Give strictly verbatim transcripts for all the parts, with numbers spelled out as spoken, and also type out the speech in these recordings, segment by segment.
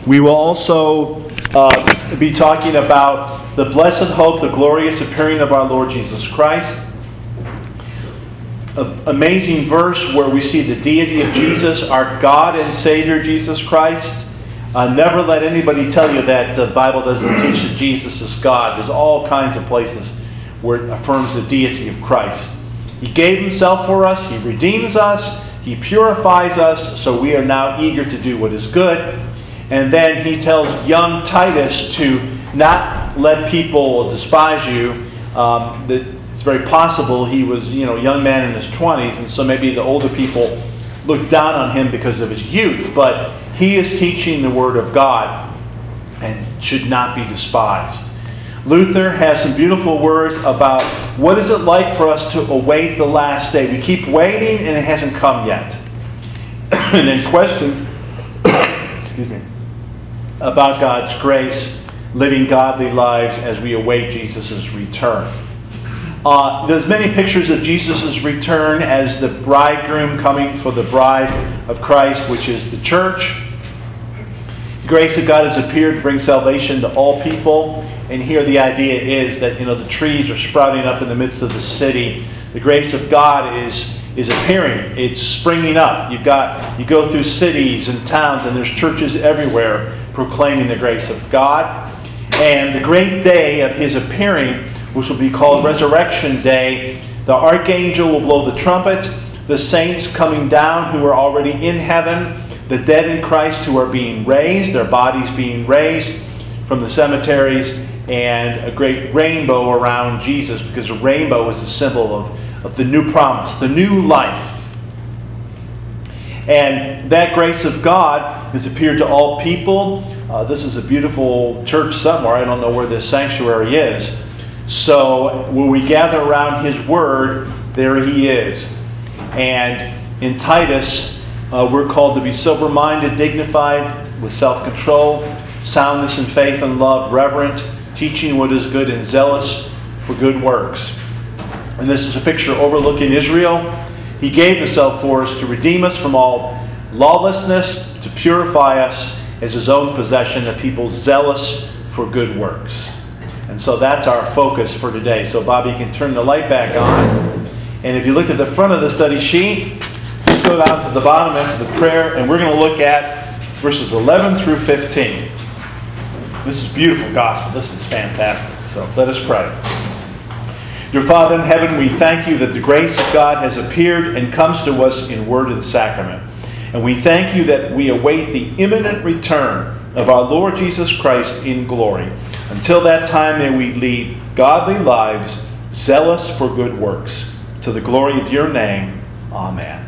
We will also uh, be talking about the blessed hope, the glorious appearing of our Lord Jesus Christ. An amazing verse where we see the deity of Jesus, our God and Savior Jesus Christ. Uh, never let anybody tell you that the Bible doesn't teach that Jesus is God. There's all kinds of places where it affirms the deity of Christ. He gave himself for us. He redeems us. He purifies us, so we are now eager to do what is good. And then he tells young Titus to not let people despise you. Um, that it's very possible he was, you know, a young man in his twenties, and so maybe the older people looked down on him because of his youth. But he is teaching the Word of God and should not be despised. Luther has some beautiful words about what is it like for us to await the last day. We keep waiting and it hasn't come yet. And then questions excuse me, about God's grace, living godly lives as we await Jesus' return. Uh, there's many pictures of Jesus' return as the bridegroom coming for the bride of Christ, which is the church. The grace of God has appeared to bring salvation to all people. And here the idea is that, you know, the trees are sprouting up in the midst of the city. The grace of God is is appearing. It's springing up. You've got you go through cities and towns, and there's churches everywhere proclaiming the grace of God. And the great day of his appearing, which will be called Resurrection Day, the archangel will blow the trumpet, the saints coming down who are already in heaven, the dead in Christ who are being raised, their bodies being raised from the cemeteries, and a great rainbow around Jesus, because a rainbow is a symbol of, of the new promise, the new life. And that grace of God has appeared to all people. Uh, this is a beautiful church somewhere. I don't know where this sanctuary is. So when we gather around his word, there he is. And in Titus, uh, we're called to be sober-minded, dignified, with self-control, soundness in faith and love, reverent, teaching what is good, and zealous for good works. And this is a picture overlooking Israel. He gave himself for us to redeem us from all lawlessness, to purify us as his own possession, a people zealous for good works. And so that's our focus for today. So Bobby, you can turn the light back on. And if you look at the front of the study sheet, just go down to the bottom after the prayer, and we're going to look at verses eleven through fifteen. This is beautiful gospel. This is fantastic. So let us pray. Dear Father in heaven, we thank you that the grace of God has appeared and comes to us in word and sacrament. And we thank you that we await the imminent return of our Lord Jesus Christ in glory. Until that time, may we lead godly lives, zealous for good works. To the glory of your name, amen.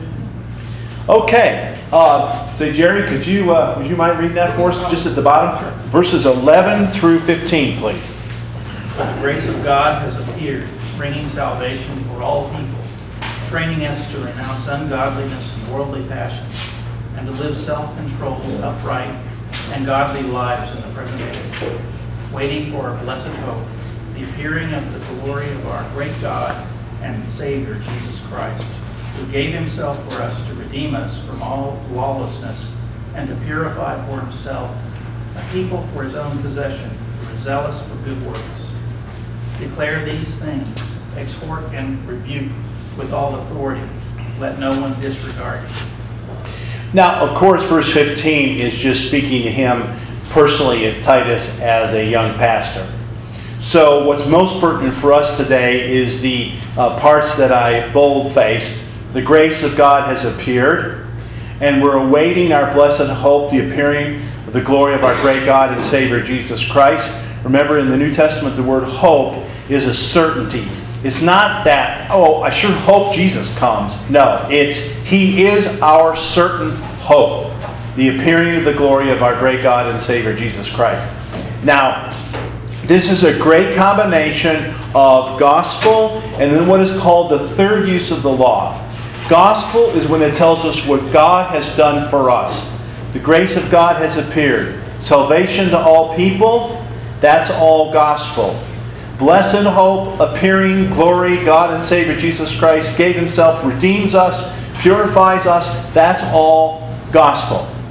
Okay. Uh, say, Jerry, could you uh, would you mind reading that for us just at the bottom? Sure. Verses eleven through fifteen, please. The grace of God has appeared, bringing salvation for all people, training us to renounce ungodliness and worldly passions, and to live self-controlled, upright, and godly lives in the present age, waiting for our blessed hope, the appearing of the glory of our great God and Savior, Jesus Christ, who gave himself for us to redeem us from all lawlessness and to purify for himself a people for his own possession, who are zealous for good works. Declare these things, exhort and rebuke with all authority. Let no one disregard it. Now, of course, verse fifteen is just speaking to him personally as Titus as a young pastor. So what's most pertinent for us today is the uh, parts that I bold-faced. The grace of God has appeared, and we're awaiting our blessed hope, the appearing of the glory of our great God and Savior Jesus Christ. Remember, in the New Testament, the word hope is a certainty. It's not that, oh, I sure hope Jesus comes. No, it's he is our certain hope, the appearing of the glory of our great God and Savior Jesus Christ. Now, this is a great combination of gospel and then what is called the third use of the law. Gospel is when it tells us what God has done for us. The grace of God has appeared. Salvation to all people, that's all gospel. Blessed hope, appearing, glory, God and Savior Jesus Christ gave himself, redeems us, purifies us, that's all gospel.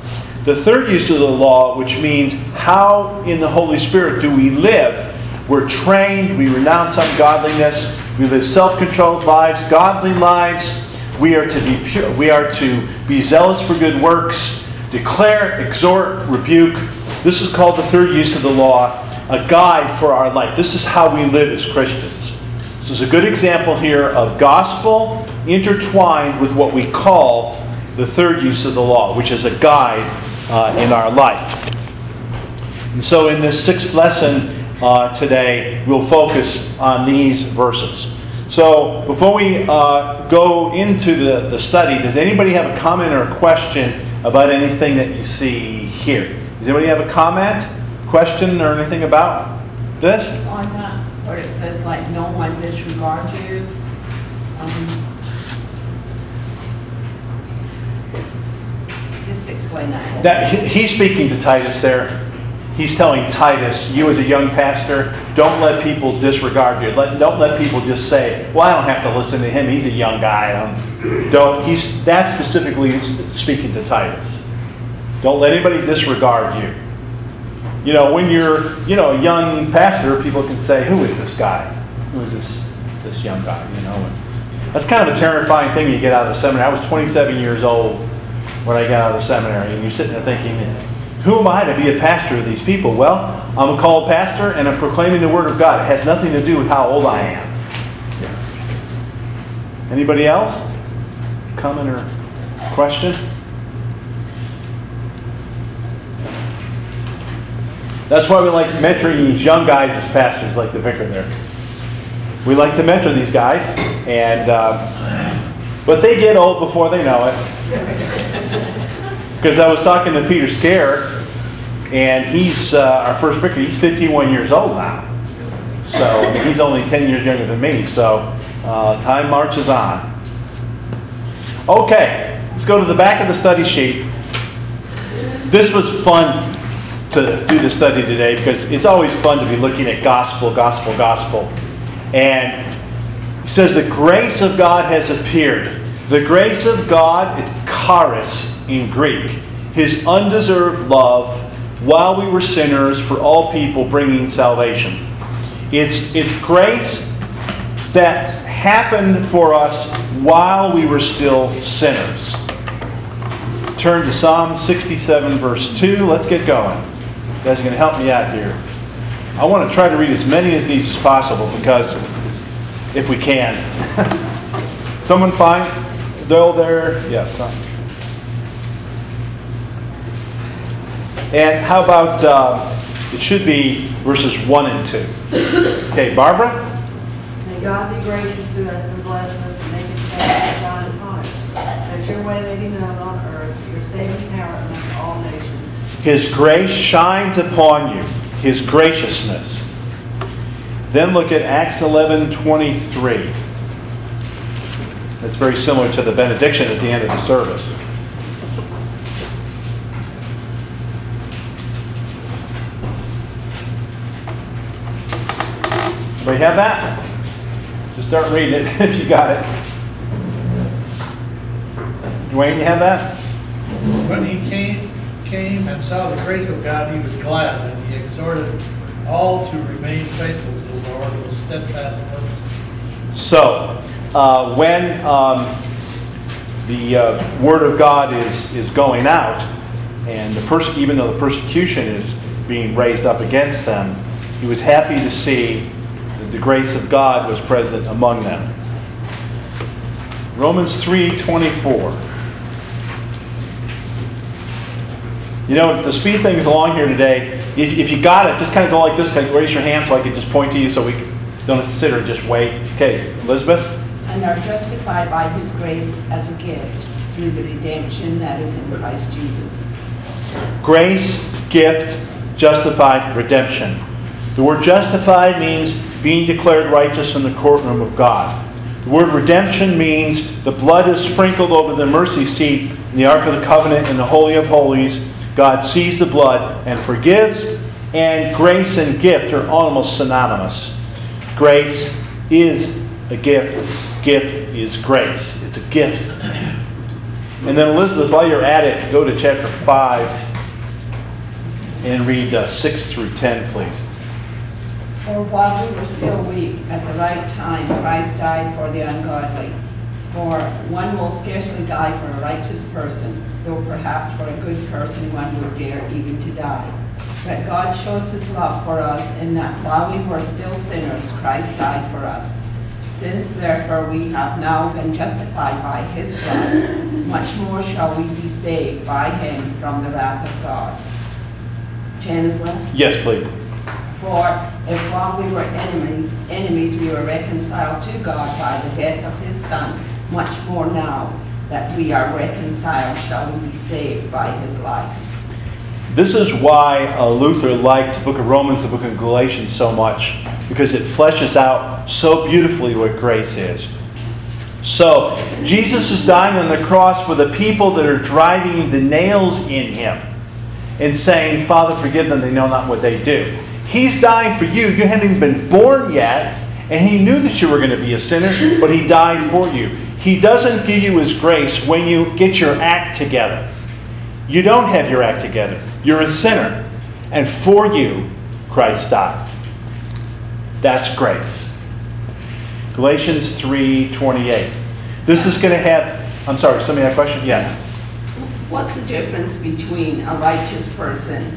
The third use of the law, which means how in the Holy Spirit do we live? We're trained, we renounce ungodliness, we live self-controlled lives, godly lives. We are to be pure, we are to be zealous for good works, declare, exhort, rebuke. This is called the third use of the law, a guide for our life. This is how we live as Christians. This is a good example here of gospel intertwined with what we call the third use of the law, which is a guide uh, in our life. And so in this sixth lesson uh, today, we'll focus on these verses. So before we uh, go into the, the study, does anybody have a comment or a question about anything that you see here? Does anybody have a comment, question, or anything about this? On that, where it says like no one disregard you. Um, just explain that. That he- he's speaking to Titus there. He's telling Titus, you as a young pastor, don't let people disregard you. Let, don't let people just say, well, I don't have to listen to him. He's a young guy. Don't, don't, he's, that's specifically speaking to Titus. Don't let anybody disregard you. You know, when you're, you know, a young pastor, people can say, who is this guy? Who is this this young guy? You know, and that's kind of a terrifying thing when you get out of the seminary. I was twenty-seven years old when I got out of the seminary, and you're sitting there thinking, who am I to be a pastor of these people? Well, I'm a called pastor, and I'm proclaiming the Word of God. It has nothing to do with how old I am. Anybody else? Comment or question? That's why we like mentoring these young guys as pastors, like the vicar there. We like to mentor these guys, and uh, but they get old before they know it. Because I was talking to Peter Scare, and he's uh, our first vicar. He's fifty-one years old now, so he's only ten years younger than me. So uh, time marches on. Okay, let's go to the back of the study sheet. This was fun to do the study today because it's always fun to be looking at gospel, gospel, gospel. And it says the grace of God has appeared. The grace of God, it's charis in Greek. His undeserved love while we were sinners for all people bringing salvation. It's, it's grace that happened for us while we were still sinners. Turn to Psalm sixty-seven verse two. Let's get going. You guys are going to help me out here. I want to try to read as many of these as possible because if we can. Someone find They're there? Yes. And how about, uh, it should be verses one and two. Okay, Barbara? May God be gracious to us and bless us and make his face to shine upon us, that your way may be known on earth, your saving power among all nations. His grace shines upon you, his graciousness. Then look at Acts eleven twenty-three. That's very similar to the benediction at the end of the service. Everybody have that? Just start reading it if you got it. Dwayne, you have that? When he came, came and saw the grace of God, he was glad, and he exhorted all to remain faithful to the Lord with steadfast purpose. So, uh, when um, the uh, Word of God is, is going out, and the pers- even though the persecution is being raised up against them, he was happy to see that the grace of God was present among them. Romans three twenty-four. You know, to speed things along here today, if, if you got it, just kind of go like this, kind of raise your hand so I can just point to you so we don't have to sit here and just wait. Okay, Elizabeth? And are justified by his grace as a gift through the redemption that is in Christ Jesus. Grace, gift, justified, redemption. The word justified means being declared righteous in the courtroom of God. The word redemption means the blood is sprinkled over the mercy seat in the Ark of the Covenant in the Holy of Holies. God sees the blood and forgives, and grace and gift are almost synonymous. Grace is a gift. Gift is grace. It's a gift. And then Elizabeth, while you're at it, go to chapter five and read uh, six through ten, please. For while we were still weak, at the right time, Christ died for the ungodly. For one will scarcely die for a righteous person, though perhaps for a good person one would dare even to die. But God shows his love for us in that while we were still sinners, Christ died for us. Since therefore we have now been justified by his blood, much more shall we be saved by him from the wrath of God. ten as well? Yes, please. For if while we were enemies, enemies we were reconciled to God by the death of his Son, much more now that we are reconciled shall we be saved by his life. This is why uh, Luther liked the book of Romans, the book of Galatians so much, because it fleshes out so beautifully what grace is. So, Jesus is dying on the cross for the people that are driving the nails in him and saying, Father, forgive them, they know not what they do. He's dying for you. You hadn't even been born yet, and he knew that you were going to be a sinner, but he died for you. He doesn't give you his grace when you get your act together. You don't have your act together. You're a sinner. And for you, Christ died. That's grace. Galatians three twenty-eight. This is going to have... I'm sorry, somebody had a question? Yeah. What's the difference between a righteous person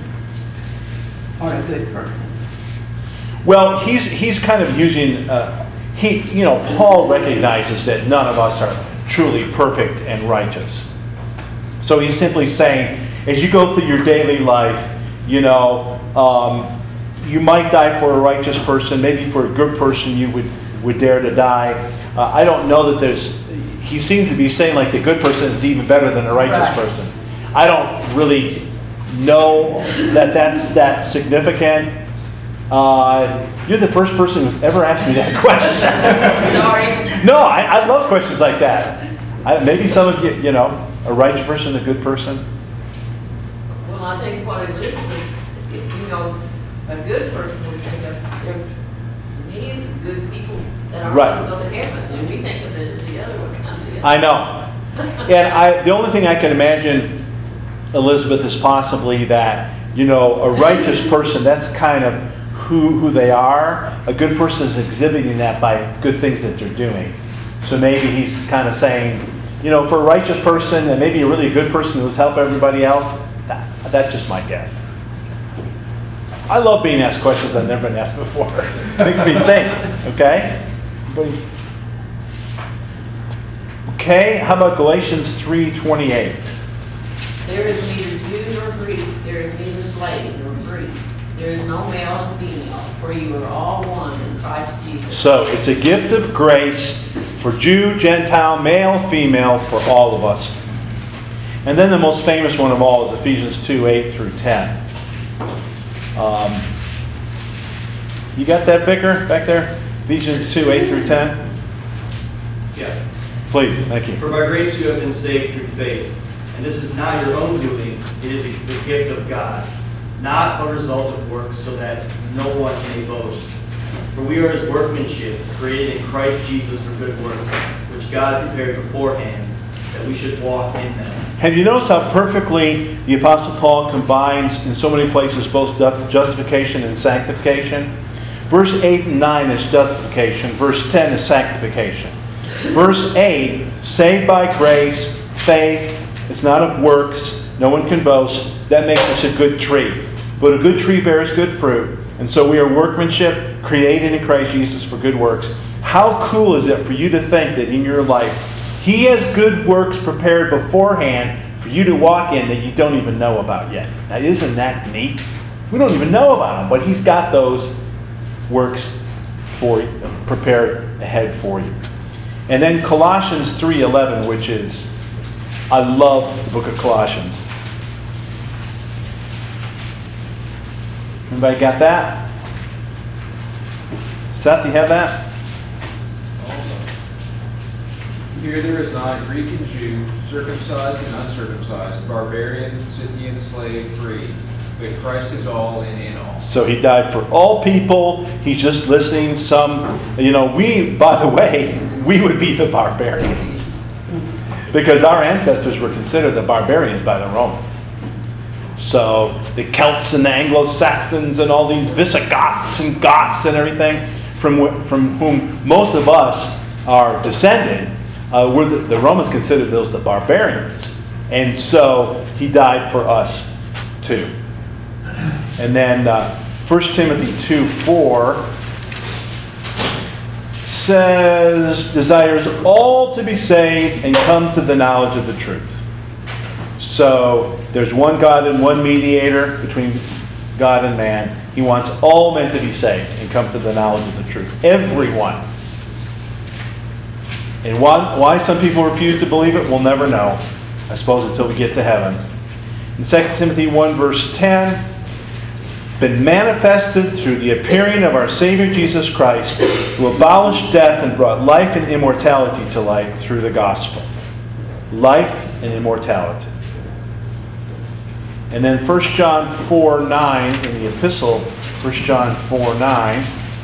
or a good person? Well, he's he's kind of using... Uh, he, you know, Paul recognizes that none of us are truly perfect and righteous. So he's simply saying, as you go through your daily life, you know, um, you might die for a righteous person. Maybe for a good person you would, would dare to die. Uh, I don't know that there's... He seems to be saying like the good person is even better than a righteous Right. person. I don't really know that that's that significant. Uh, you're the first person who's ever asked me that question. Sorry. No, I, I love questions like that. I, maybe some of you, you know, a righteous person, a good person. Well, I think what it is, is, you know, a good person would think of, there's millions of good people that aren't Right. going to go to heaven, and we think of it as the other one comes in. I know. And I, the only thing I can imagine, Elizabeth, is possibly that, you know, a righteous person, that's kind of who, who they are. A good person is exhibiting that by good things that they're doing. So maybe he's kind of saying, you know, for a righteous person and maybe a really good person who's helped everybody else, that, that's just my guess. I love being asked questions I've never been asked before. Makes me think, okay? Anybody? Okay, how about Galatians three twenty-eight? There is neither Jew nor Greek, there is neither slave nor free, there is no male and female, for you are all one in Christ Jesus. So it's a gift of grace for Jew, Gentile, male, female, for all of us. And then the most famous one of all is Ephesians two, eight through ten. Um, you got that, Vicar, back there? Ephesians two, eight through ten? Yeah. Please, thank you. For by grace you have been saved through faith. And this is not your own doing, it is a, the gift of God, not a result of works, so that no one may boast. For we are his workmanship, created in Christ Jesus for good works, which God prepared beforehand, that we should walk in them. Have you noticed how perfectly the Apostle Paul combines in so many places both justification and sanctification? Verse eight and nine is justification. Verse ten is sanctification. Verse eight, saved by grace, faith, it's not of works, no one can boast. That makes us a good tree. But a good tree bears good fruit. And so we are workmanship, created in Christ Jesus for good works. How cool is it for you to think that in your life, he has good works prepared beforehand for you to walk in that you don't even know about yet? Now, isn't that neat? We don't even know about them, but he's got those works for you, prepared ahead for you. And then Colossians three eleven, which is, I love the book of Colossians. Anybody got that? Seth, do you have that? Here there is not Greek and Jew, circumcised and uncircumcised, barbarian, Scythian, slave, free, but Christ is all and in all. So he died for all people. He's just listing some, you know, we, by the way, we would be the barbarians. Because our ancestors were considered the barbarians by the Romans. So the Celts and the Anglo-Saxons and all these Visigoths and Goths and everything, from wh- from whom most of us are descended, uh, were the, the Romans considered those the barbarians. And so he died for us too. And then uh, First Timothy two four says, desires all to be saved and come to the knowledge of the truth. So there's one God and one mediator between God and man. He wants all men to be saved and come to the knowledge of the truth. Everyone. And why, why some people refuse to believe it, we'll never know, I suppose, until we get to heaven. In Second Timothy one verse ten, been manifested through the appearing of our Savior Jesus Christ, who abolished death and brought life and immortality to light through the gospel. Life and immortality. And then First John four nine in the epistle, First John four nine.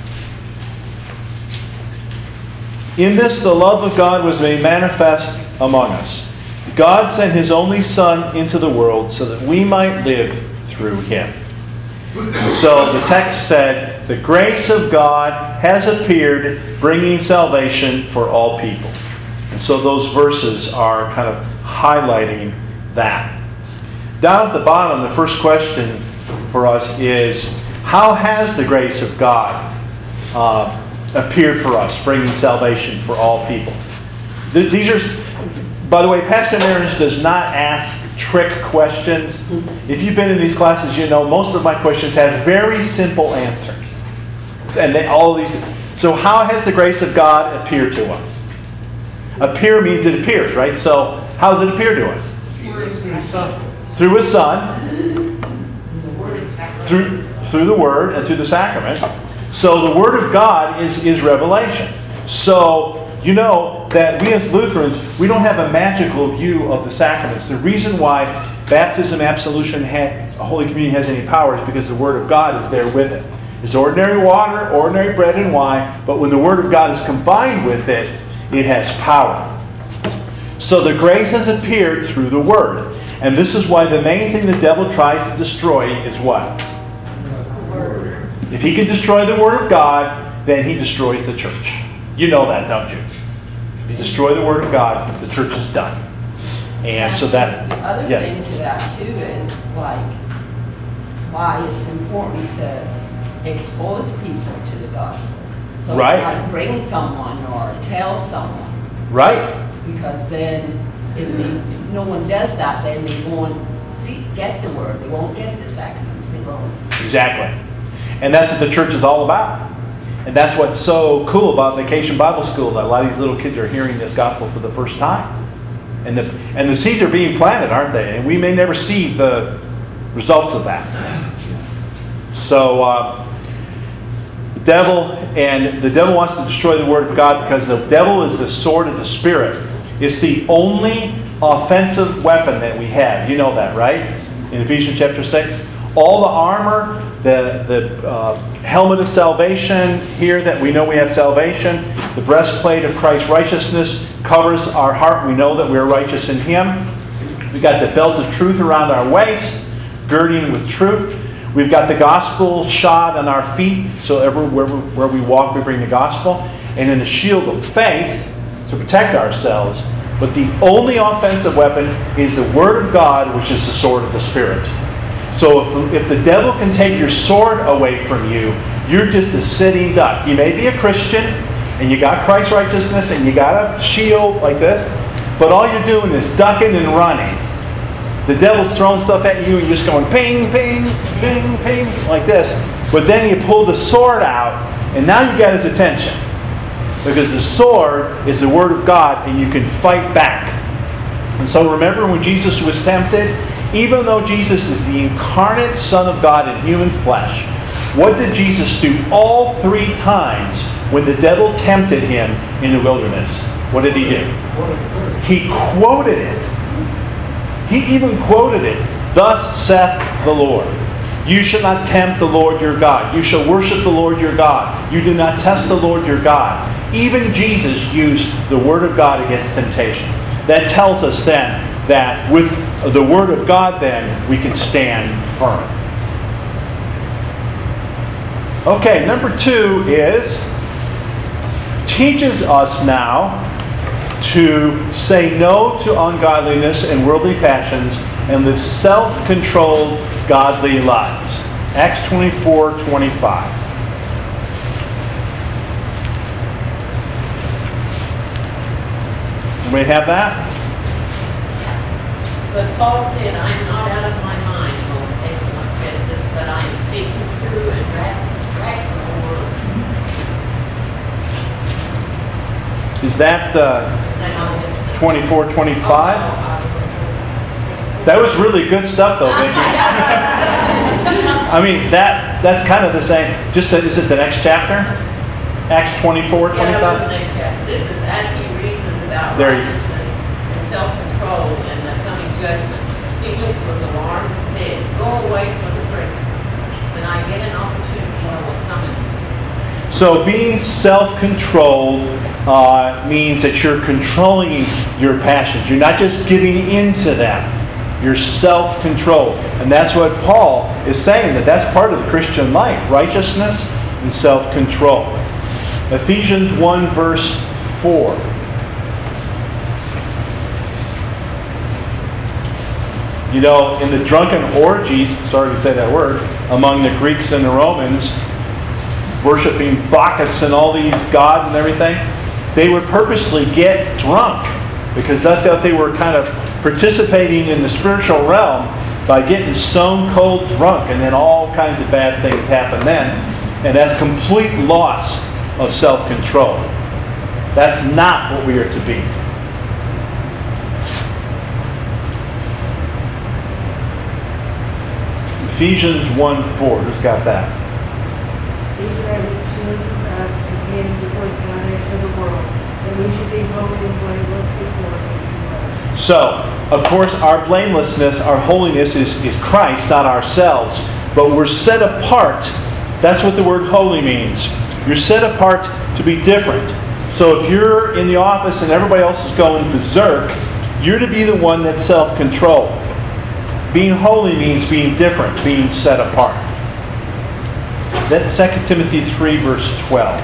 In this the love of God was made manifest among us. God sent His only Son into the world so that we might live through Him. So the text said, the grace of God has appeared, bringing salvation for all people. And so those verses are kind of highlighting that. Down at the bottom, the first question for us is, how has the grace of God uh, appeared for us, bringing salvation for all people? Th- these are, by the way, Pastor Marriage does not ask trick questions. If you've been in these classes, you know most of my questions have very simple answers. And they all these. So how has the grace of God appeared to us? Appear means it appears, right? So how does it appear to us? Through His Son, through, through the Word, and through the sacrament. So the Word of God is, is revelation. So you know that we as Lutherans, we don't have a magical view of the sacraments. The reason why baptism, absolution, ha- Holy Communion has any power is because the Word of God is there with it. It's ordinary water, ordinary bread and wine, but when the Word of God is combined with it, it has power. So the grace has appeared through the Word. And this is why the main thing the devil tries to destroy is what? Word. If he can destroy the Word of God, then he destroys the church. You know that, don't you? If you destroy the Word of God, the church is done. And so that... The other yes. thing to that, too, is like why it's important to expose people to the gospel. So Right. like bring someone or tell someone. Right. Because then if, they, if no one does that, then they won't see, get the Word. They won't get the sacraments. They won't. Exactly. And that's what the church is all about. And that's what's so cool about Vacation Bible School, that a lot of these little kids are hearing this gospel for the first time. And the, and the seeds are being planted, aren't they? And we may never see the results of that. So, uh, the devil, and the devil wants to destroy the Word of God because the devil is the sword of the Spirit. It's the only offensive weapon that we have. You know that, right? In Ephesians chapter six. All the armor, the, the uh, helmet of salvation here that we know we have salvation. The breastplate of Christ's righteousness covers our heart. We know that we are righteous in Him. We've got the belt of truth around our waist, girding with truth. We've got the gospel shod on our feet, so everywhere where we walk we bring the gospel. And then the shield of faith to protect ourselves. But the only offensive weapon is the Word of God, which is the sword of the Spirit. So if the, if the devil can take your sword away from you, you're just a sitting duck. You may be a Christian, and you got Christ's righteousness, and you got a shield like this, but all you're doing is ducking and running. The devil's throwing stuff at you, and you're just going ping, ping, ping, ping, like this. But then you pull the sword out, and now you got his attention. Because the sword is the Word of God, and you can fight back. And so remember when Jesus was tempted? Even though Jesus is the incarnate Son of God in human flesh, what did Jesus do all three times when the devil tempted Him in the wilderness? What did He do? He quoted it. He even quoted it. Thus saith the Lord. You shall not tempt the Lord your God. You shall worship the Lord your God. You do not test the Lord your God. Even Jesus used the Word of God against temptation. That tells us then that with the Word of God then we can stand firm. Okay, number two is teaches us now to say no to ungodliness and worldly passions and live self-controlled, godly lives. Acts twenty-four twenty-five. Anybody have that? But Paul said, I am not out of my mind, most excellent Festus, but I am speaking true and rational words. Is that uh, Then I'll- twenty-four twenty-five? That was really good stuff, though, Vicki. I mean, that that's kind of the same. Just the, is it the next chapter? Acts twenty-four Yeah, that was twenty-five. the next chapter. This is as he reasons about There you- righteousness and self-control and the coming judgment. Felix was alarmed and said, go away from the prison. When I get an opportunity, I will summon you. So being self-controlled uh, means that you're controlling your passions. You're not just giving into them. You're self-controlled. And that's what Paul is saying, that that's part of the Christian life. Righteousness and self-control. Ephesians one verse four. You know, in the drunken orgies, sorry to say that word, among the Greeks and the Romans, worshiping Bacchus and all these gods and everything, they would purposely get drunk because they thought they were kind of participating in the spiritual realm by getting stone cold drunk, and then all kinds of bad things happen then. And that's complete loss of self-control. That's not what we are to be. Ephesians one four. Who's got that? These are the chooses us again before the foundation of the world, that we should be holy and blameless before Him. So, of course, our blamelessness, our holiness is, is Christ, not ourselves. But we're set apart. That's what the word holy means. You're set apart to be different. So if you're in the office and everybody else is going berserk, you're to be the one that's self-controlled. Being holy means being different, being set apart. That's Second Timothy three, verse twelve.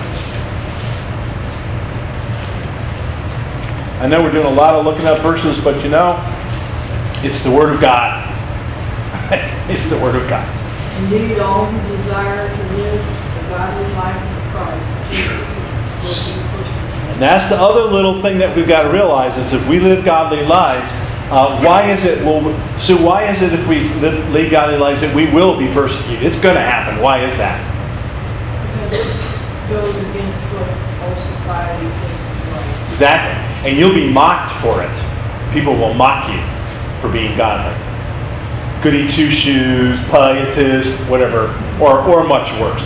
I know we're doing a lot of looking up verses, but you know, it's the Word of God. It's the Word of God. Indeed, all who desire to live the godly life of Christ Jesus will be persecuted. And that's the other little thing that we've got to realize is if we live godly lives, uh, why is it? Well, so why is it if we live, lead godly lives that we will be persecuted? It's going to happen. Why is that? Because it goes against what whole society thinks is right. Exactly. And you'll be mocked for it. People will mock you for being godly. Goody two-shoes, pietist, whatever, or, or much worse.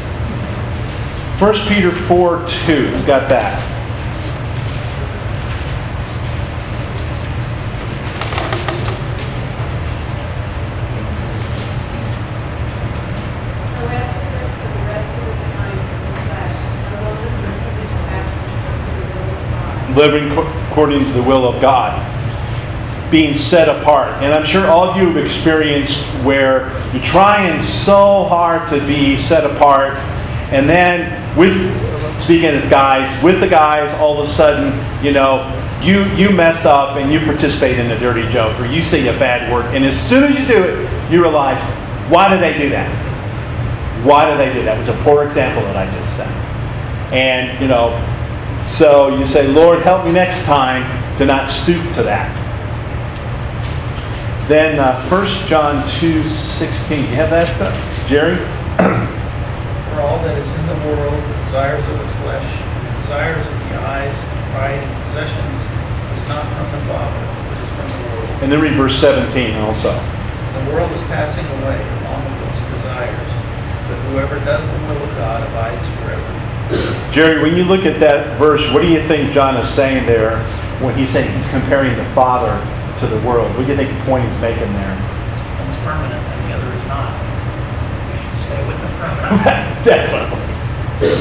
First Peter four two. Who's got that? So as to live for the rest of the time in the flesh, no longer living in absence of the will of God. Living co- according to the will of God. Being set apart. And I'm sure all of you have experienced where you're trying so hard to be set apart, and then with, speaking of guys, with the guys, all of a sudden, you know, you, you mess up and you participate in a dirty joke, or you say a bad word, and as soon as you do it, you realize, why did they do that? Why did they do that? It was a poor example that I just said. And, you know, so you say, Lord, help me next time to not stoop to that. Then uh, First John two sixteen. You have that, uh, Jerry? For all that is in the world, the desires of the flesh, the desires of the eyes, pride and possessions, is not from the Father, but is from the world. And then read verse seventeen also. The world is passing away along with its desires, but whoever does the will of God abides forever. Jerry, when you look at that verse, what do you think John is saying there when he's saying he's comparing the Father to the world? What do you think the point he's making there? One's permanent and the other is not. We should stay with the permanent. Definitely.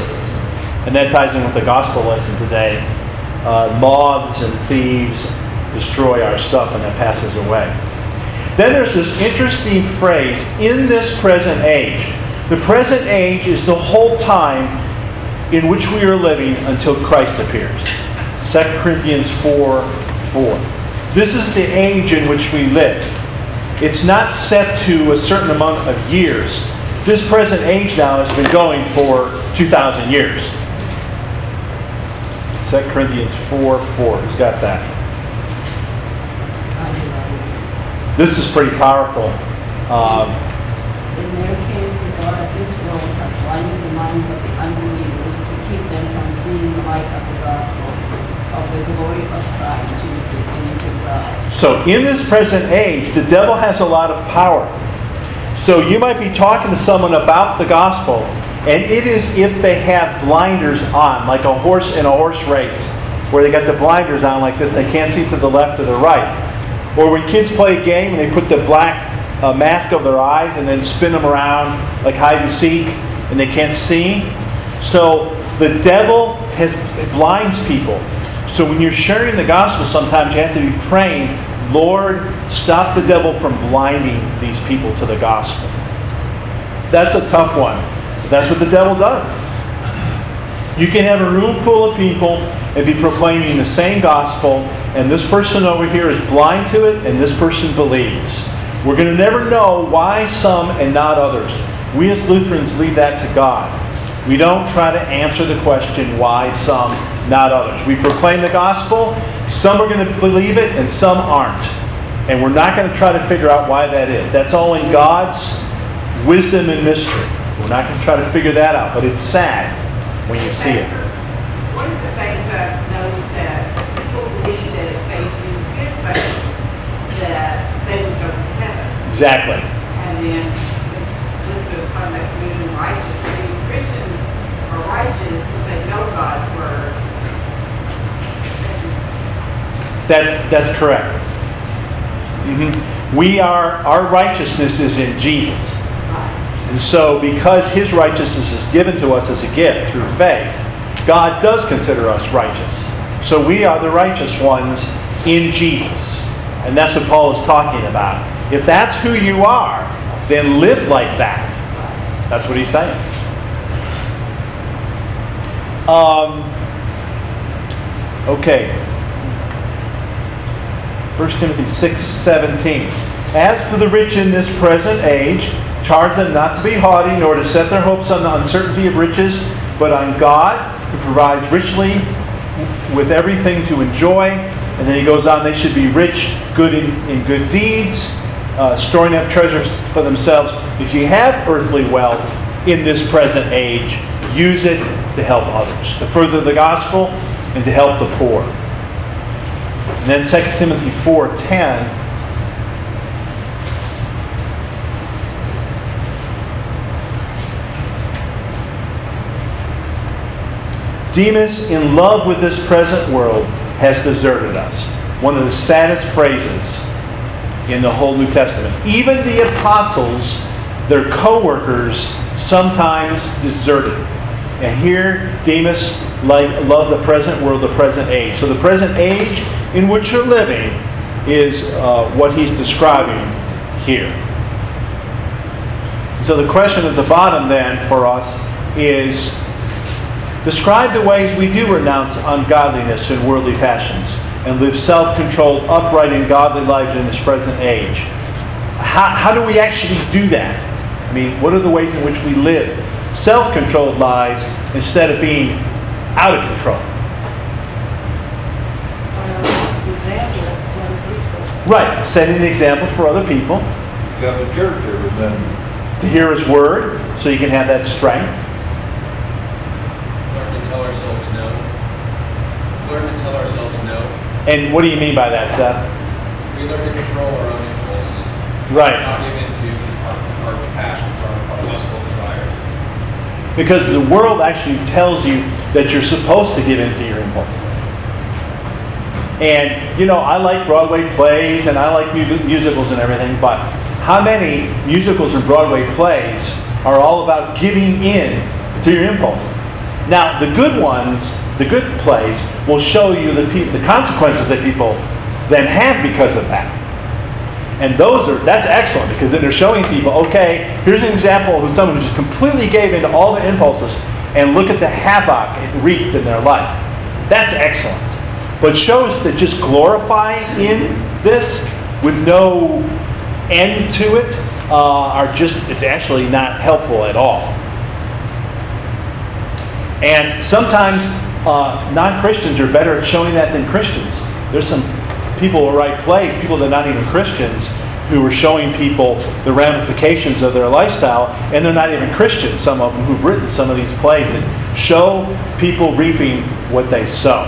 And that ties in with the gospel lesson today. Uh, moths and thieves destroy our stuff and that passes away. Then there's this interesting phrase, in this present age. The present age is the whole time in which we are living until Christ appears. Second Corinthians four four. This is the age in which we live. It's not set to a certain amount of years. This present age now has been going for two thousand years. Second Corinthians four four. Who's got that? This is pretty powerful. Um, In their case, the God of this world has blinded the minds of the unbelievers to keep them from seeing the light of the gospel of the glory of Christ, who is the image of God. So in this present age, the devil has a lot of power. So you might be talking to someone about the gospel, and it is if they have blinders on, like a horse in a horse race, where they got the blinders on like this, they can't see to the left or the right. Or when kids play a game and they put the black uh, mask over their eyes and then spin them around like hide and seek, and they can't see. So the devil has blinds people. So when you're sharing the gospel, sometimes you have to be praying, Lord, stop the devil from blinding these people to the gospel. That's a tough one. That's what the devil does. You can have a room full of people and be proclaiming the same gospel, and this person over here is blind to it, and this person believes. We're going to never know why some and not others. We as Lutherans leave that to God. We don't try to answer the question why some, not others. We proclaim the gospel. Some are going to believe it, and some aren't. And we're not going to try to figure out why that is. That's all in God's wisdom and mystery. We're not going to try to figure that out, but it's sad when you see it. One of the things I've noticed that people believe that if they do good things, that they will go to heaven. Exactly. And then Luther's talking about good and righteous. I mean, Christians are righteous because they know God's word. That that's correct. Mm-hmm. We are our righteousness is in Jesus. And so because His righteousness is given to us as a gift through faith, God does consider us righteous. So we are the righteous ones in Jesus. And that's what Paul is talking about. If that's who you are, then live like that. That's what he's saying. Um, okay. First Timothy six seventeen. As for the rich in this present age, charge them not to be haughty, nor to set their hopes on the uncertainty of riches, but on God, who provides richly with everything to enjoy. And then he goes on, they should be rich, good in, in good deeds, uh, storing up treasures for themselves. If you have earthly wealth in this present age, use it to help others, to further the gospel and to help the poor. And then Second Timothy four ten. Demas, in love with this present world, has deserted us. One of the saddest phrases in the whole New Testament. Even the apostles, their co-workers, sometimes deserted. And here, Demas loved the present world, the present age. So the present age in which you're living is uh, what he's describing here. So the question at the bottom then for us is, describe the ways we do renounce ungodliness and worldly passions and live self-controlled, upright, and godly lives in this present age. How, how do we actually do that? I mean, what are the ways in which we live self-controlled lives instead of being out of control? Right, setting the example for other people. Come to church every Sunday. To hear His Word, so you can have that strength. Learn to tell ourselves no. Learn to tell ourselves no. And what do you mean by that, Seth? We learn to control our own impulses. Right. Not give in to our, our passions, our, our lustful desires. Because the world actually tells you that you're supposed to give in to your impulses. And, you know, I like Broadway plays and I like mu- musicals and everything, but how many musicals and Broadway plays are all about giving in to your impulses? Now, the good ones, the good plays, will show you the, pe- the consequences that people than have because of that. And those are, that's excellent, because then they're showing people, okay, here's an example of someone who just completely gave into all the impulses, and look at the havoc it wreaked in their life. That's excellent. But shows that just glorifying in this with no end to it uh, are just, it's actually not helpful at all. And sometimes uh, non-Christians are better at showing that than Christians. There's some people who write plays, people that are not even Christians, who are showing people the ramifications of their lifestyle, and they're not even Christians, some of them who've written some of these plays that show people reaping what they sow.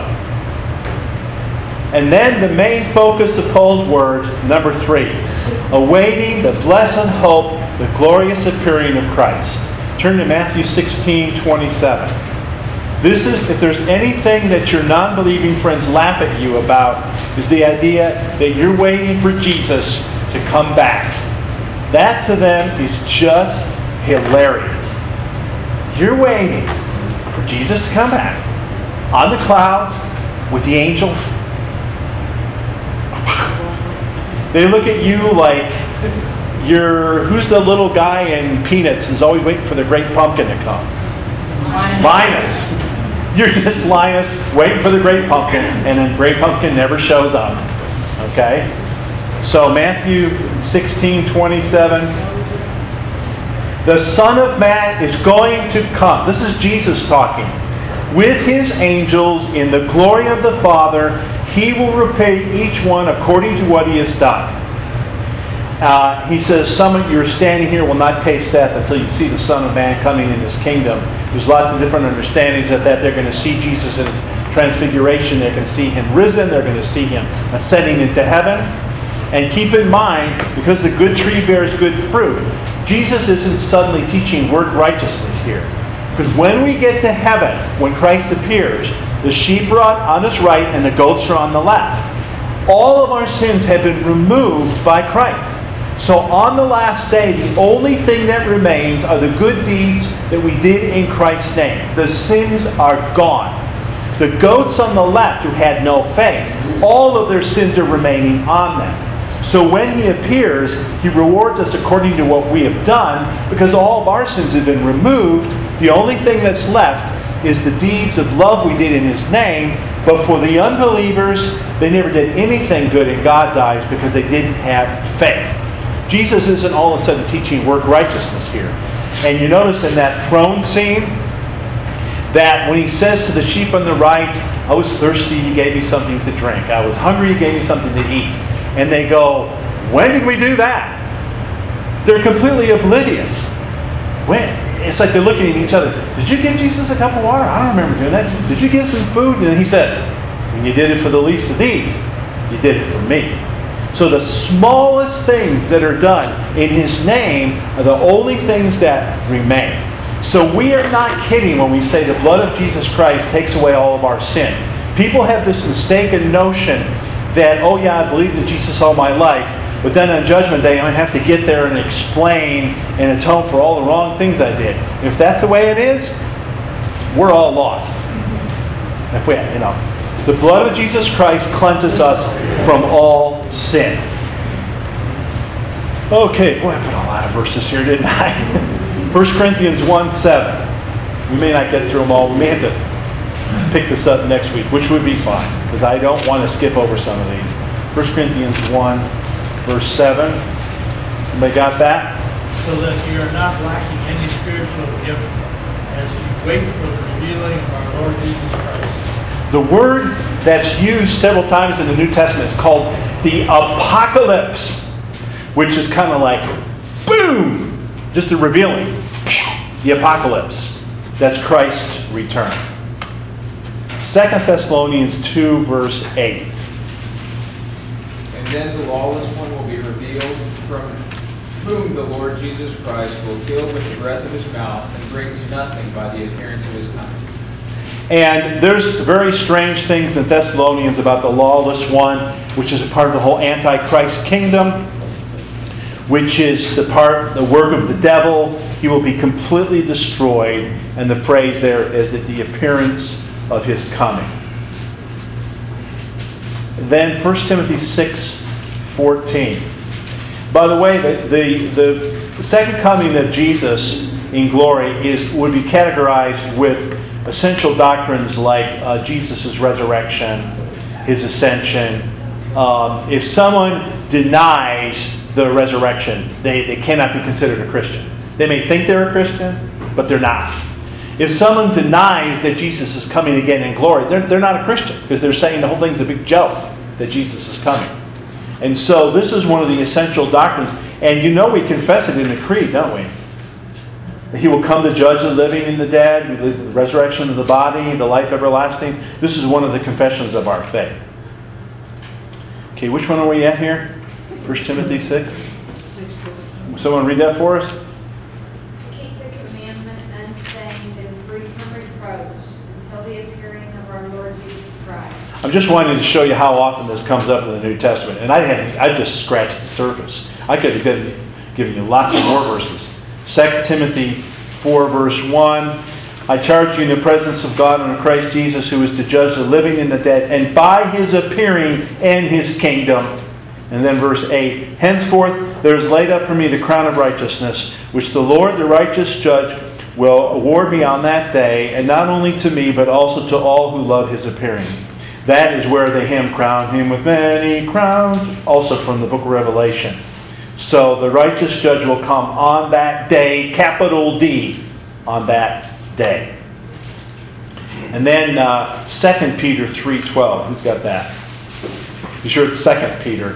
And then the main focus of Paul's words, number three, awaiting the blessed hope, the glorious appearing of Christ. Turn to Matthew sixteen twenty-seven. This is, if there's anything that your non-believing friends laugh at you about, is the idea that you're waiting for Jesus to come back. That to them is just hilarious. You're waiting for Jesus to come back on the clouds with the angels. They look at you like you're, who's the little guy in Peanuts who's always waiting for the great pumpkin to come? Linus. Linus. You're just Linus waiting for the great pumpkin, and then great pumpkin never shows up. Okay? So Matthew sixteen twenty-seven. The Son of Man is going to come. This is Jesus talking. With his angels in the glory of the Father, he will repay each one according to what he has done. Uh, he says, some of you are standing here will not taste death until you see the Son of Man coming in his kingdom. There's lots of different understandings of that. They're going to see Jesus in his transfiguration. They're going to see him risen. They're going to see him ascending into heaven. And keep in mind, because the good tree bears good fruit, Jesus isn't suddenly teaching work righteousness here. Because when we get to heaven, when Christ appears, the sheep are on his right and the goats are on the left. All of our sins have been removed by Christ. So on the last day, the only thing that remains are the good deeds that we did in Christ's name. The sins are gone. The goats on the left who had no faith, all of their sins are remaining on them. So when he appears, he rewards us according to what we have done, because all of our sins have been removed. The only thing that's left is the deeds of love we did in his name. But for the unbelievers, they never did anything good in God's eyes because they didn't have faith. Jesus isn't all of a sudden teaching work righteousness here. And you notice in that throne scene that when he says to the sheep on the right, I was thirsty, you gave me something to drink. I was hungry, you gave me something to eat. And they go, when did we do that? They're completely oblivious. When? It's like they're looking at each other. Did you give Jesus a cup of water? I don't remember doing that. Did you give some food? And he says, when you did it for the least of these, you did it for me. So the smallest things that are done in his name are the only things that remain. So we are not kidding when we say the blood of Jesus Christ takes away all of our sin. People have this mistaken notion that, oh yeah, I believed in Jesus all my life, but then on Judgment Day I'm going to have to get there and explain and atone for all the wrong things I did. If that's the way it is, we're all lost. If we, you know, the blood of Jesus Christ cleanses us from all sin. Okay, boy, I put a lot of verses here, didn't I? First Corinthians one seven. We may not get through them all. We may have to pick this up next week, which would be fine, because I don't want to skip over some of these. First Corinthians one, verse seven. Anybody got that? So that you are not lacking any spiritual gift as you wait for the revealing of our Lord Jesus Christ. The word that's used several times in the New Testament is called the apocalypse, which is kind of like, boom, just a revealing. The apocalypse. That's Christ's return. Second Thessalonians two, verse eight. And then the lawless one will be revealed, from whom the Lord Jesus Christ will kill with the breath of his mouth and bring to nothing by the appearance of his coming. And there's very strange things in Thessalonians about the lawless one, which is a part of the whole Antichrist kingdom, which is the part, the work of the devil. He will be completely destroyed. And the phrase there is that the appearance of his coming. then First Timothy six fourteen. By the way, the, the, the second coming of Jesus in glory is would be categorized with essential doctrines like uh, Jesus' resurrection, his ascension. Um, if someone denies the resurrection, they, they cannot be considered a Christian. They may think they're a Christian, but they're not. If someone denies that Jesus is coming again in glory, they're, they're not a Christian because they're saying the whole thing's a big joke that Jesus is coming. And so this is one of the essential doctrines. And you know we confess it in the creed, don't we? He will come to judge the living and the dead, the resurrection of the body, the life everlasting. This is one of the confessions of our faith. Okay, which one are we at here? First Timothy six? Someone read that for us? Keep the commandment unstained and free from reproach until the appearing of our Lord Jesus Christ. I'm just wanting to show you how often this comes up in the New Testament. And I haven't, I just scratched the surface. I could have given, given you lots of more verses. Second Timothy four verse one. I charge you in the presence of God and of Christ Jesus, who is to judge the living and the dead, and by his appearing and his kingdom. And then verse eight. Henceforth there is laid up for me the crown of righteousness, which the Lord, the righteous judge, will award me on that day, and not only to me, but also to all who love his appearing. That is where the hymn crown him with many crowns, also from the book of Revelation. So the righteous judge will come on that day, capital D, on that day. And then uh, Second Peter three twelve. Who's got that? You sure it's Second Peter?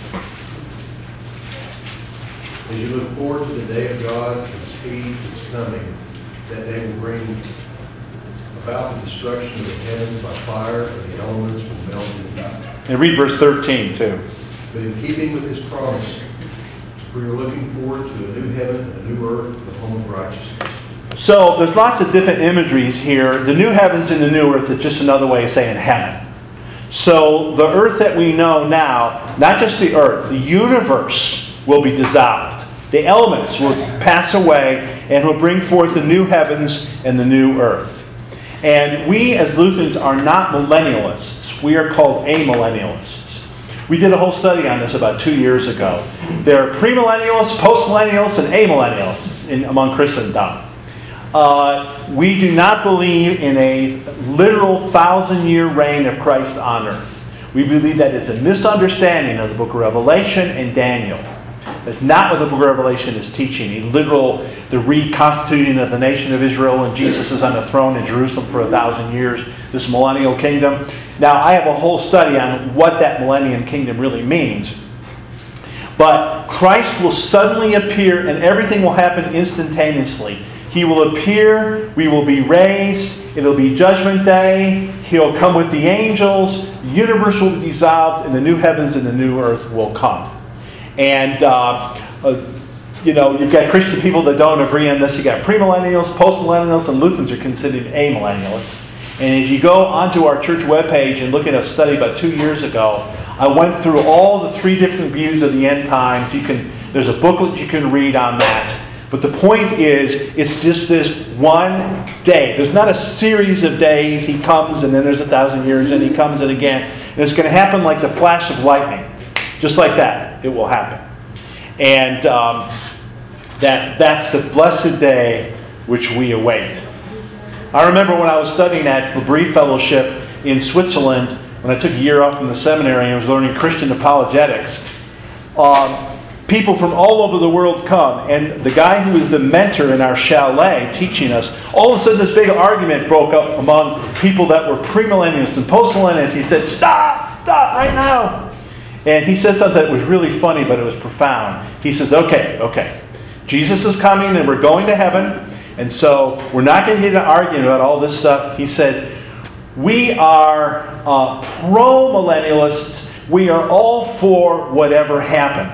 As you look forward to the day of God and speed its coming, that day will bring about the destruction of the heavens by fire, and the elements will melt and die. And read verse thirteen too. But in keeping with his promise, we are looking forward to a new heaven and a new earth, the home of righteousness. So there's lots of different imageries here. The new heavens and the new earth is just another way of saying heaven. So the earth that we know now, not just the earth, the universe will be dissolved. The elements will pass away and will bring forth the new heavens and the new earth. And we as Lutherans are not millennialists. We are called amillennialists. We did a whole study on this about two years ago. There are premillennialists, postmillennialists, and amillennialists in, among Christendom. Uh, we do not believe in a literal thousand-year reign of Christ on earth. We believe that is a misunderstanding of the book of Revelation and Daniel. That's not what the book of Revelation is teaching. A literal, the reconstituting of the nation of Israel, and Jesus is on the throne in Jerusalem for a thousand years, this millennial kingdom. Now, I have a whole study on what that millennium kingdom really means. But Christ will suddenly appear, and everything will happen instantaneously. He will appear, we will be raised, it'll be judgment day, he'll come with the angels, the universe will be dissolved, and the new heavens and the new earth will come. And, uh, uh, you know, you've got Christian people that don't agree on this. You've got premillennials, postmillennials, and Lutherans are considered amillennialists. And if you go onto our church webpage and look at a study about two years ago, I went through all the three different views of the end times. You can, there's a booklet you can read on that. But the point is, it's just this one day. There's not a series of days. He comes and then there's a thousand years and he comes and again. And it's going to happen like the flash of lightning. Just like that, it will happen. And um, that that's the blessed day which we await. I remember when I was studying at the Brief Fellowship in Switzerland, when I took a year off from the seminary and I was learning Christian apologetics, um, people from all over the world come. And the guy who was the mentor in our chalet teaching us, all of a sudden this big argument broke up among people that were premillennialists and postmillennialists. He said, stop, stop right now. And he said something that was really funny, but it was profound. He says, okay, okay, Jesus is coming and we're going to heaven. And so we're not going to get an argument about all this stuff. He said, we are uh, pro-millennialists. We are all for whatever happens.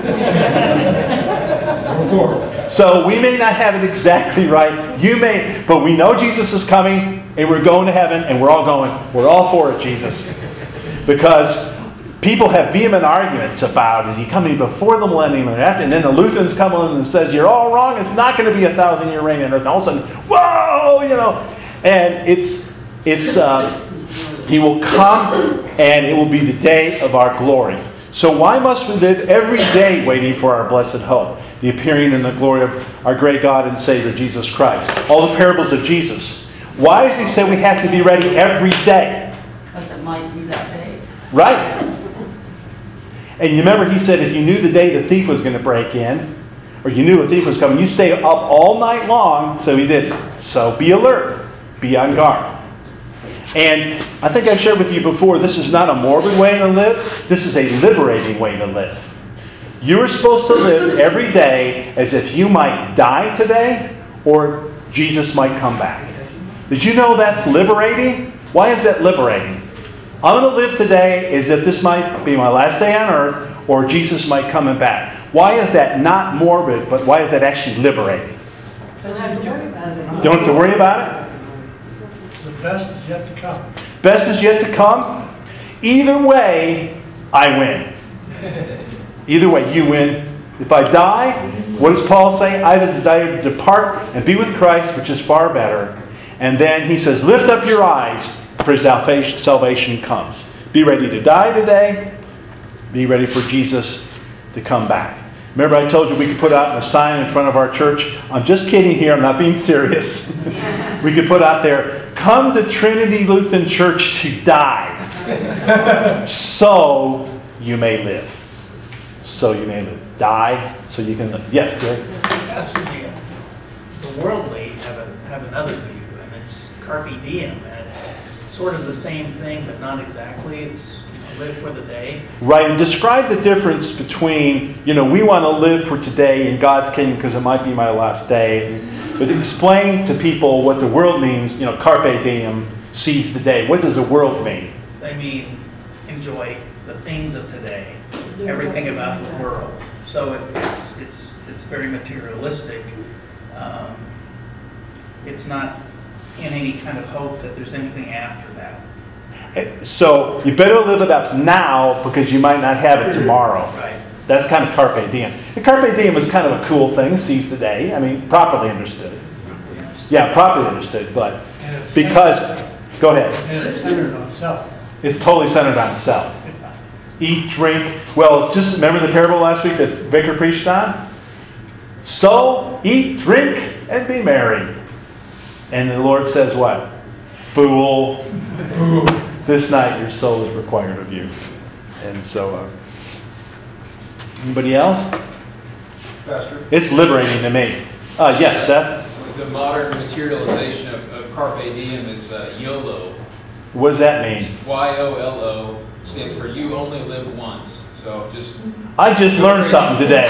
So we may not have it exactly right. You may, but we know Jesus is coming and we're going to heaven and we're all going, we're all for it, Jesus. Because people have vehement arguments about, is he coming before the millennium and after? And then the Lutherans come on and says, you're all wrong. It's not going to be a thousand year reign on earth. And all of a sudden, whoa, you know. And it's, it's, uh, He will come, and it will be the day of our glory. So why must we live every day waiting for our blessed hope, the appearing in the glory of our great God and Savior, Jesus Christ? All the parables of Jesus. Why does he say we have to be ready every day? Because it might be that day. Right. And you remember he said if you knew the day the thief was going to break in, or you knew a thief was coming, you stay up all night long, so he didn't. So be alert. Be on guard. And I think I've shared with you before, this is not a morbid way to live. This is a liberating way to live. You are supposed to live every day as if you might die today or Jesus might come back. Did you know that's liberating? Why is that liberating? I'm going to live today as if this might be my last day on earth or Jesus might come back. Why is that not morbid, but why is that actually liberating? Don't have to worry about it. You don't have to worry about it? The best is yet to come. Best is yet to come. Either way, I win. Either way, you win. If I die, what does Paul say? I have a desire to depart and be with Christ, which is far better. And then he says, lift up your eyes, for salvation, salvation comes. Be ready to die today. Be ready for Jesus to come back. Remember I told you we could put out a sign in front of our church? I'm just kidding here. I'm not being serious. We could put out there, come to Trinity Lutheran Church to die. So you may live. So you may live. Die so you can live. Yes, Greg? Pastor, the, the worldly have, a, have another view, and it's carpe diem, and it's sort of the same thing, but not exactly. It's you know, live for the day. Right, and describe the difference between, you know, we want to live for today in God's kingdom because it might be my last day. But explain to people what the world means, you know, carpe diem, seize the day. What does the world mean? They mean enjoy the things of today, everything about the world. So it, it's it's it's very materialistic. Um, it's not in any kind of hope that there's anything after that. So you better live it up now because you might not have it tomorrow. Right. That's kind of carpe diem. The carpe diem is kind of a cool thing, seize the day. I mean, properly understood. Yeah, properly understood, but because, go ahead. And it's centered on self. It's totally centered on self. Eat, drink. Well, just remember the parable last week that Vicar preached on? So, eat, drink, and be merry. And the Lord says what? Fool. This night your soul is required of you. And so, uh, anybody else? Pastor? It's liberating to me. Uh, yes, Seth? The modern materialization of, of carpe diem is uh, YOLO. What does that mean? Y O L O stands for you only live once. So just... I just learned something today.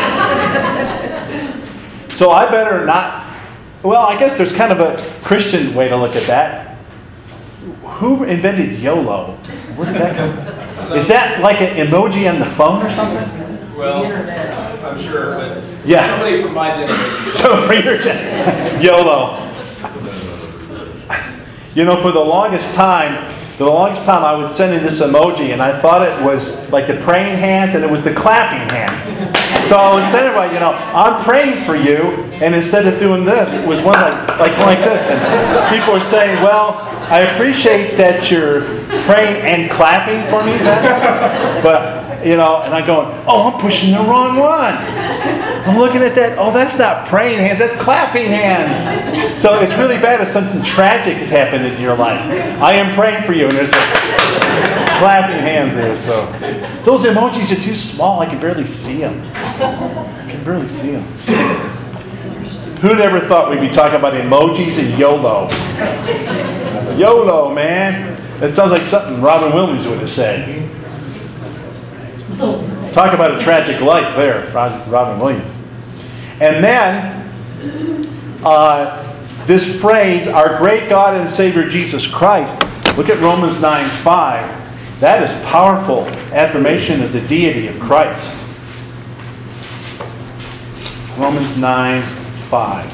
So I better not... Well, I guess there's kind of a Christian way to look at that. Who invented YOLO? Where did that come from? Is that like an emoji on the phone or something? Well, I'm sure, but Yeah. somebody from my generation. So for your gen- YOLO. You know, for the longest time, the longest time I was sending this emoji, and I thought it was like the praying hands, and it was the clapping hands. So I was sending like, you know, I'm praying for you, and instead of doing this, it was one like like like this, and people were saying, well, I appreciate that you're praying and clapping for me, Pastor, but you know, and I'm going, oh, I'm pushing the wrong one. I'm looking at that. Oh, that's not praying hands. That's clapping hands. So it's really bad if something tragic has happened in your life. I am praying for you, and there's like clapping hands there. So those emojis are too small. I can barely see them. I can barely see them. Who'd ever thought we'd be talking about emojis and YOLO? YOLO, man. That sounds like something Robin Williams would have said. Talk about a tragic life there, Robin Williams. And then, uh, this phrase, our great God and Savior Jesus Christ, look at Romans nine five. That is powerful affirmation of the deity of Christ. Romans nine five.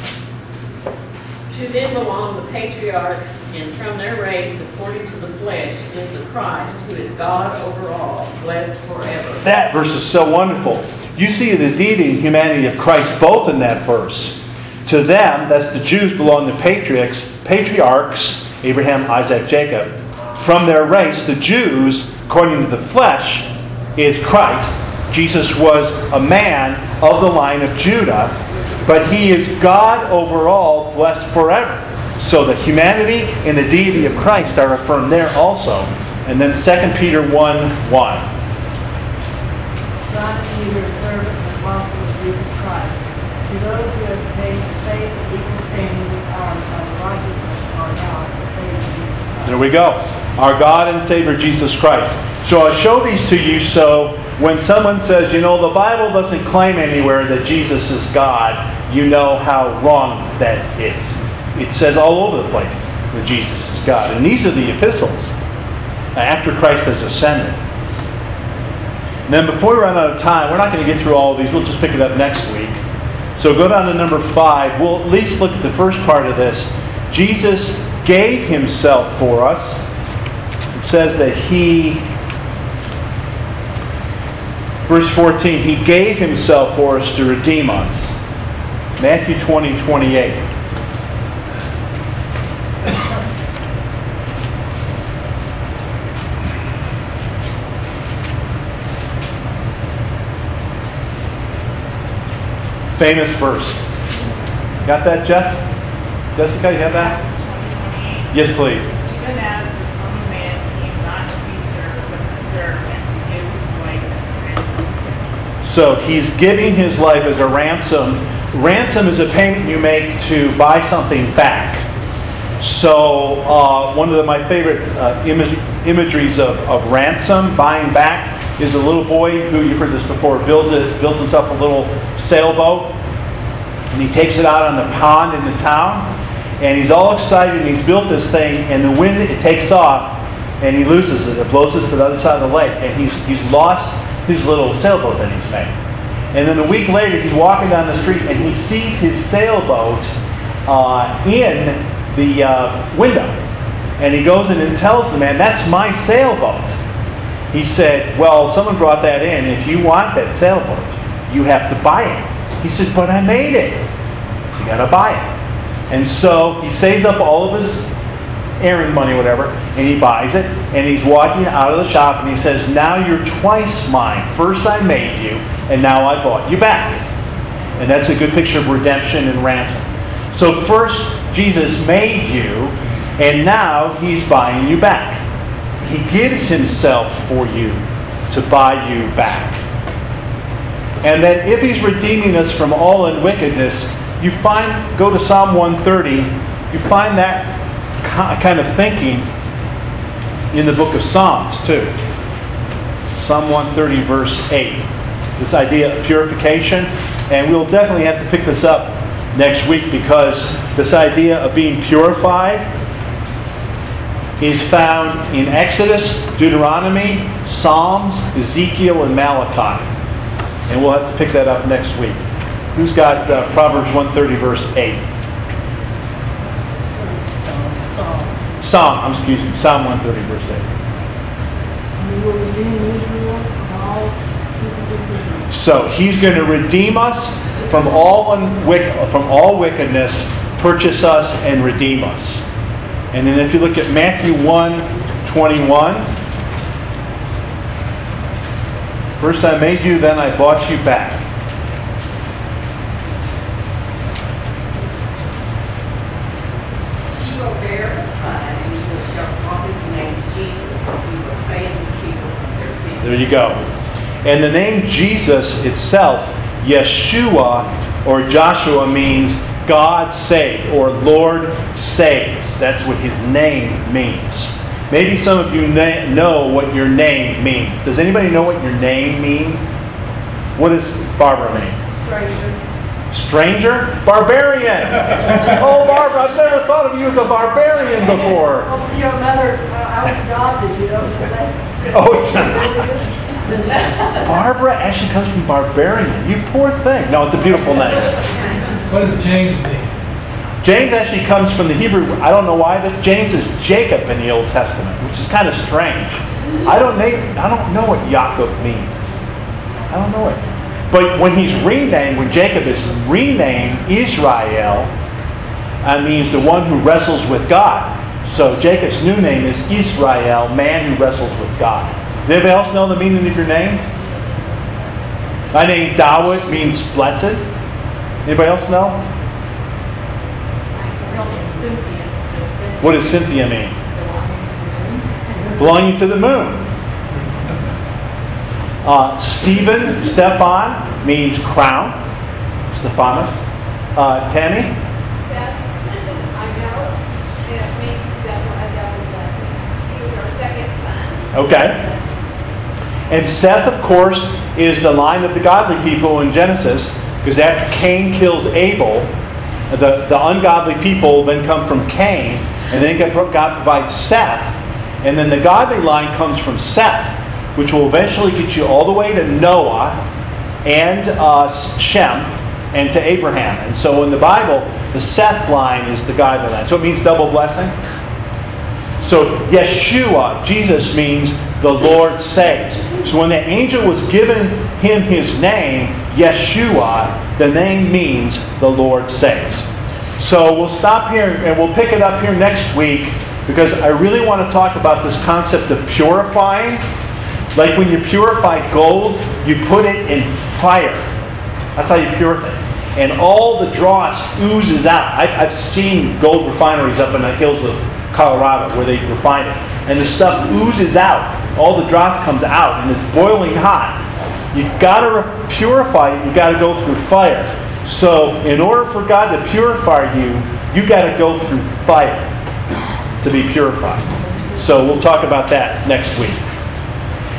To them belong the patriarchs, and from their race, according to the flesh, is the Christ, who is God over all, blessed forever. That verse is so wonderful. You see the deity and humanity of Christ both in that verse. To them, that's the Jews, belong the patriarchs, patriarchs, Abraham, Isaac, Jacob. from their race, the Jews, according to the flesh, is Christ. Jesus was a man of the line of Judah, but he is God over all, blessed forever. So the humanity and the deity of Christ are affirmed there also. And then Second Peter one one. Simon Peter, servant and apostle of Jesus Christ, to those who have obtained faith and equal standing with ours by the righteousness of our God, the Savior Jesus Christ. There we go. Our God and Savior Jesus Christ. So I show these to you so when someone says, you know, the Bible doesn't claim anywhere that Jesus is God, you know how wrong that is. It says all over the place that Jesus is God. And these are the epistles after Christ has ascended. And then before we run out of time, we're not going to get through all of these. We'll just pick it up next week. So go down to number five. We'll at least look at the first part of this. Jesus gave himself for us. It says that he, verse fourteen, he gave himself for us to redeem us. Matthew twenty, twenty-eight. Famous verse. Got that, Jess? Jessica, you have that? Yes, please. Even as the Son of Man came not to be served, but to serve and to give his life as a ransom. So he's giving his life as a ransom. Ransom is a payment you make to buy something back. So uh, one of the, my favorite uh, image, imageries of, of ransom, buying back, is a little boy who, you've heard this before, builds it, builds himself a little sailboat, and he takes it out on the pond in the town, and he's all excited, and he's built this thing, and the wind, it takes off, and he loses it. It blows it to the other side of the lake, and he's he's lost his little sailboat that he's made. And then a week later, he's walking down the street, and he sees his sailboat uh, in the uh, window, and he goes in and tells the man, "That's my sailboat." He said, well, someone brought that in. If you want that sailboat, you have to buy it. He said, but I made it. You got to buy it. And so he saves up all of his errand money, whatever, and he buys it. And he's walking out of the shop, and he says, now you're twice mine. First I made you, and now I bought you back. And that's a good picture of redemption and ransom. So first, Jesus made you, and now he's buying you back. He gives himself for you to buy you back. And then if he's redeeming us from all unwickedness, you find, go to Psalm one thirty, you find that kind of thinking in the book of Psalms too. Psalm one thirty verse eight. This idea of purification. And we'll definitely have to pick this up next week because this idea of being purified is found in Exodus, Deuteronomy, Psalms, Ezekiel, and Malachi. And we'll have to pick that up next week. Who's got uh, Proverbs one thirty, verse eight? Psalm, excuse me, Psalm one thirty, verse eight. You will redeem Israel from all wickedness. So he's going to redeem us from all unwick- from all wickedness, purchase us, and redeem us. And then if you look at Matthew one twenty-one, first I made you, then I bought you back. He will bear a son, and you shall call his name Jesus, and he will save his people from their sins. There you go. And the name Jesus itself, Yeshua or Joshua, means God saves or Lord saves. That's what his name means. Maybe some of you na- know what your name means. Does anybody know what your name means? What does Barbara mean? Stranger. Stranger? Barbarian! Oh, Barbara, I've never thought of you as a barbarian before. Oh, your mother, uh, I was adopted, you know, so that. Oh, it's Barbara actually comes from barbarian. You poor thing. No, it's a beautiful name. What does James mean? James actually comes from the Hebrew. I don't know why this. James is Jacob in the Old Testament, which is kind of strange. I don't name, I don't know what Jacob means. I don't know it. But when he's renamed, when Jacob is renamed Israel, that means the one who wrestles with God. So Jacob's new name is Israel, man who wrestles with God. Does anybody else know the meaning of your names? My name, Dawood, means blessed. Anybody else know? What does Cynthia mean? Belonging to the moon. Uh, Stephen, Stephan, means crown. Stephanus. Uh, Tammy? Okay. And Seth, of course, is the line of the godly people in Genesis, because after Cain kills Abel, the, the ungodly people then come from Cain, and then God provides Seth, and then the godly line comes from Seth, which will eventually get you all the way to Noah and uh, Shem and to Abraham. And so in the Bible, the Seth line is the godly line. So it means double blessing. So Yeshua, Jesus, means the Lord saves. So when the angel was given him his name, Yeshua, the name means the Lord saves. So we'll stop here and we'll pick it up here next week, because I really want to talk about this concept of purifying. Like when you purify gold, you put it in fire. That's how you purify it. And all the dross oozes out. I've, I've seen gold refineries up in the hills of Colorado where they refine it. And the stuff oozes out. All the dross comes out and it's boiling hot. You've got to purify it. You've got to go through fire. So in order for God to purify you, you've got to go through fire to be purified. So we'll talk about that next week.